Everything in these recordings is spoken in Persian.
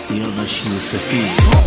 سیاوش یوسفی.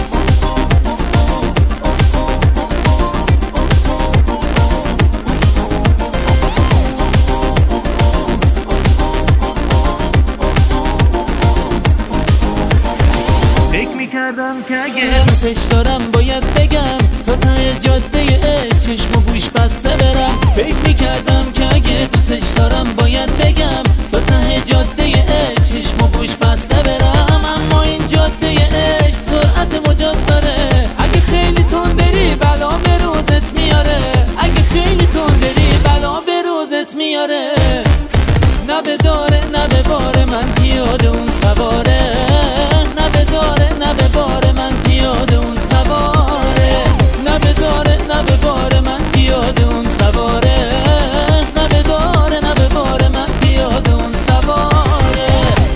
کردم که اگه دوستش دارم باید بگم تا ته جاده عشق چشم و گوش بسته برم. فکر میکردم که اگه دوستش دارم باید بگم تا ته جاده عشق چشم و گوش بسته برم. اما این جاده عشق سرعت مجاز داره، اگه خیلی تون بری بلا به روزت میاره. اگه خیلی تون بری بلا به روزت میاره. نه به داره نه به باره من پیاده اون سواره. نه به داره نه به باره من پیاده اون سواره. نه به داره نه به باره من پیاده اون سواره. نه به داره نه به باره من پیاده اون سواره.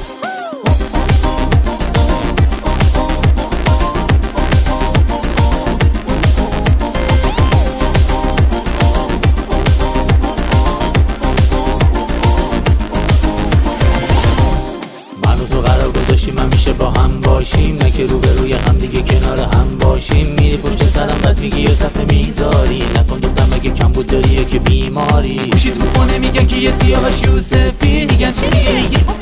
منو تو قرار گذاشتیم همیشه با هم باشیم، نه که روبروی هم دیگه کنار هم باشیم. میری پشت سرم بد میگی یا صفحه میذاری، نکن دختم مگه کم بود داری یا که بیماری. گوشید رو خونه میگن که یه سیاوش یوسفی، میگن چی میگی؟